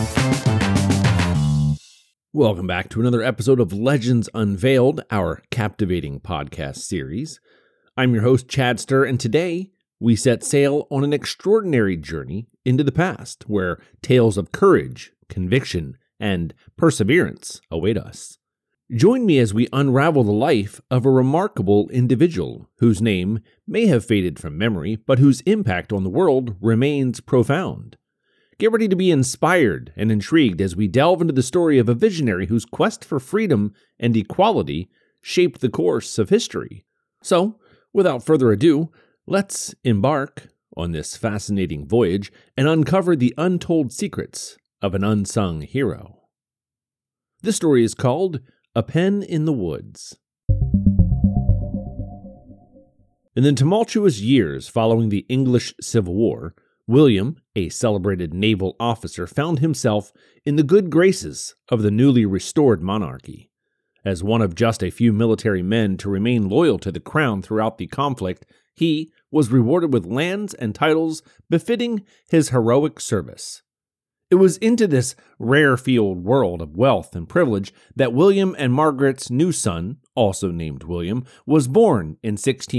Welcome back to another episode of Legends Unveiled, our captivating podcast series. I'm your host, Chadster, and today we set sail on an extraordinary journey into the past, where tales of courage, conviction, and perseverance await us. Join me as we unravel the life of a remarkable individual whose name may have faded from memory, but whose impact on the world remains profound. Get ready to be inspired and intrigued as we delve into the story of a visionary whose quest for freedom and equality shaped the course of history. So, without further ado, let's embark on this fascinating voyage and uncover the untold secrets of an unsung hero. This story is called A Pen in the Woods. In the tumultuous years following the English Civil War, William, a celebrated naval officer, found himself in the good graces of the newly restored monarchy. As one of just a few military men to remain loyal to the crown throughout the conflict, he was rewarded with lands and titles befitting his heroic service. It was into this rarefied world of wealth and privilege that William and Margaret's new son, also named William, was born in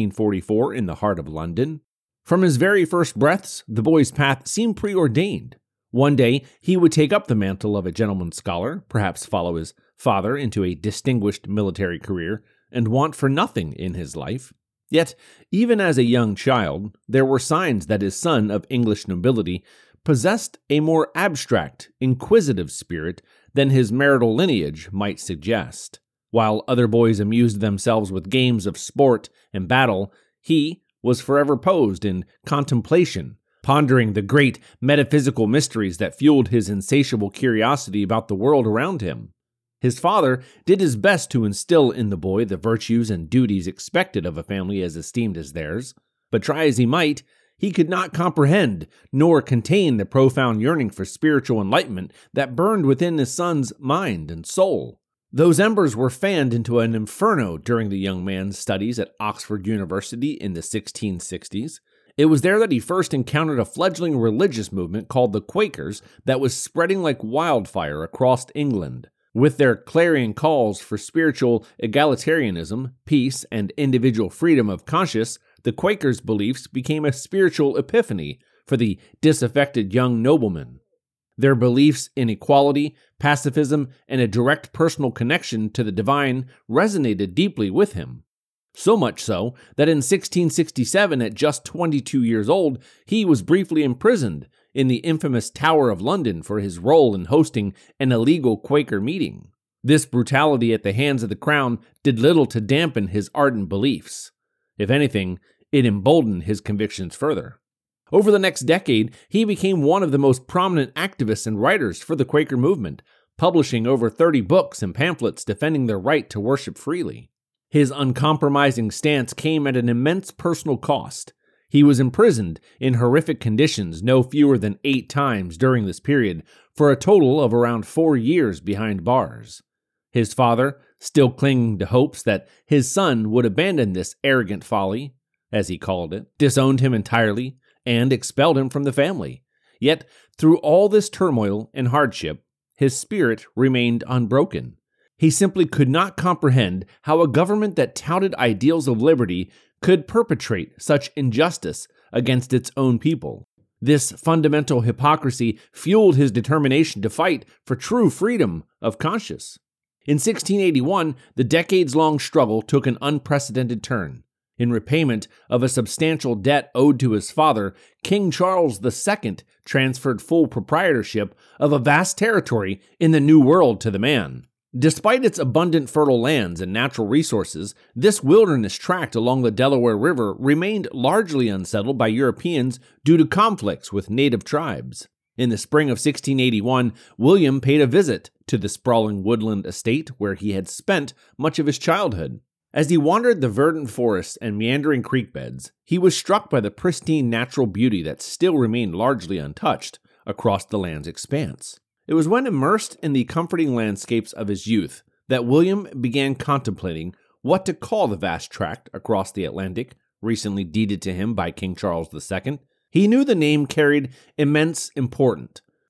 1644 in the heart of London. From his very first breaths, the boy's path seemed preordained. One day, he would take up the mantle of a gentleman scholar, perhaps follow his father into a distinguished military career, and want for nothing in his life. Yet, even as a young child, there were signs that his son of English nobility possessed a more abstract, inquisitive spirit than his marital lineage might suggest. While other boys amused themselves with games of sport and battle, he was forever posed in contemplation, pondering the great metaphysical mysteries that fueled his insatiable curiosity about the world around him. His father did his best to instill in the boy the virtues and duties expected of a family as esteemed as theirs, but try as he might, he could not comprehend nor contain the profound yearning for spiritual enlightenment that burned within his son's mind and soul. Those embers were fanned into an inferno during the young man's studies at Oxford University in the 1660s. It was there that he first encountered a fledgling religious movement called the Quakers that was spreading like wildfire across England. With their clarion calls for spiritual egalitarianism, peace, and individual freedom of conscience, the Quakers' beliefs became a spiritual epiphany for the disaffected young nobleman. Their beliefs in equality, pacifism, and a direct personal connection to the divine resonated deeply with him. So much so that in 1667, at just 22 years old, he was briefly imprisoned in the infamous Tower of London for his role in hosting an illegal Quaker meeting. This brutality at the hands of the crown did little to dampen his ardent beliefs. If anything, it emboldened his convictions further. Over the next decade, he became one of the most prominent activists and writers for the Quaker movement, publishing over 30 books and pamphlets defending their right to worship freely. His uncompromising stance came at an immense personal cost. He was imprisoned in horrific conditions no fewer than 8 times during this period, for a total of around 4 years behind bars. His father, still clinging to hopes that his son would abandon this arrogant folly, as he called it, disowned him entirely, and expelled him from the family. Yet, through all this turmoil and hardship, his spirit remained unbroken. He simply could not comprehend how a government that touted ideals of liberty could perpetrate such injustice against its own people. This fundamental hypocrisy fueled his determination to fight for true freedom of conscience. In 1681, the decades-long struggle took an unprecedented turn. In repayment of a substantial debt owed to his father, King Charles II transferred full proprietorship of a vast territory in the New World to the man. Despite its abundant fertile lands and natural resources, this wilderness tract along the Delaware River remained largely unsettled by Europeans due to conflicts with native tribes. In the spring of 1681, William paid a visit to the sprawling woodland estate where he had spent much of his childhood. As he wandered the verdant forests and meandering creek beds, he was struck by the pristine natural beauty that still remained largely untouched across the land's expanse. It was when immersed in the comforting landscapes of his youth that William began contemplating what to call the vast tract across the Atlantic, recently deeded to him by King Charles II. He knew the name carried immense importance,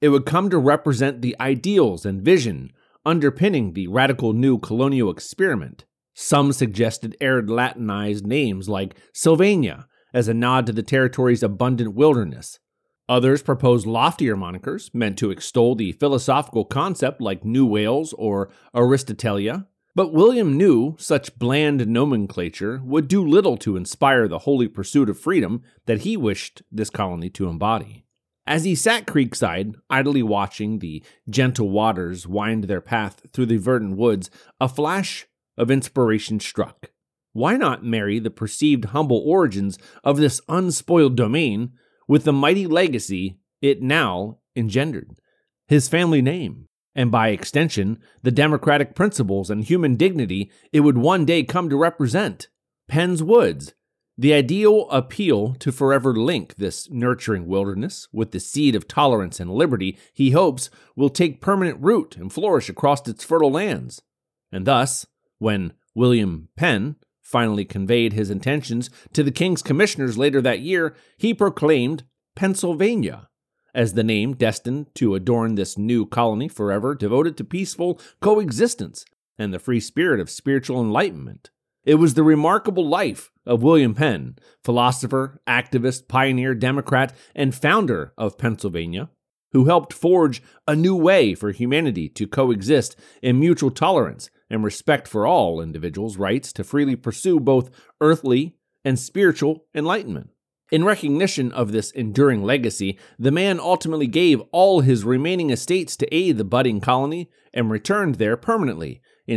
it would come to represent the ideals and vision underpinning the radical new colonial experiment. Some suggested arid Latinized names like Sylvania as a nod to the territory's abundant wilderness. Others proposed loftier monikers meant to extol the philosophical concept like New Wales or Aristotelia. But William knew such bland nomenclature would do little to inspire the holy pursuit of freedom that he wished this colony to embody. As he sat creekside, idly watching the gentle waters wind their path through the verdant woods, a flash of inspiration struck. Why not marry the perceived humble origins of this unspoiled domain with the mighty legacy it now engendered? His family name, and by extension, the democratic principles and human dignity it would one day come to represent. Penn's Woods, the ideal appeal to forever link this nurturing wilderness with the seed of tolerance and liberty he hopes will take permanent root and flourish across its fertile lands. And thus, when William Penn finally conveyed his intentions to the King's commissioners later that year, he proclaimed Pennsylvania as the name destined to adorn this new colony forever devoted to peaceful coexistence and the free spirit of spiritual enlightenment. It was the remarkable life of William Penn, philosopher, activist, pioneer, Democrat, and founder of Pennsylvania, who helped forge a new way for humanity to coexist in mutual tolerance and respect for all individuals' rights to freely pursue both earthly and spiritual enlightenment. In recognition of this enduring legacy, the man ultimately gave all his remaining estates to aid the budding colony and returned there permanently in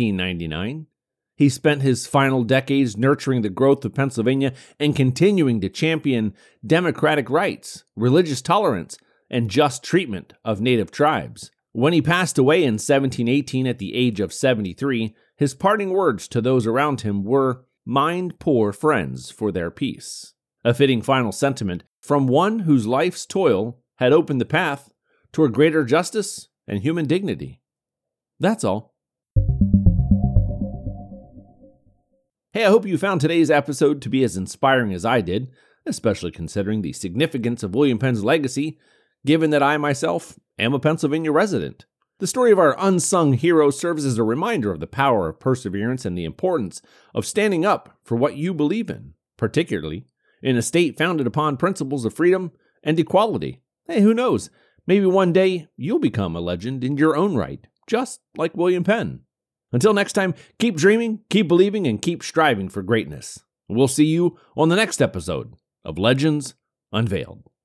1699. He spent his final decades nurturing the growth of Pennsylvania and continuing to champion democratic rights, religious tolerance, and just treatment of native tribes. When he passed away in 1718 at the age of 73, his parting words to those around him were, "Mind poor friends for their peace." A fitting final sentiment from one whose life's toil had opened the path toward greater justice and human dignity. That's all. Hey, I hope you found today's episode to be as inspiring as I did, especially considering the significance of William Penn's legacy, given that I myself am a Pennsylvania resident. The story of our unsung hero serves as a reminder of the power of perseverance and the importance of standing up for what you believe in, particularly in a state founded upon principles of freedom and equality. Hey, who knows? Maybe one day you'll become a legend in your own right, just like William Penn. Until next time, keep dreaming, keep believing, and keep striving for greatness. We'll see you on the next episode of Legends Unveiled.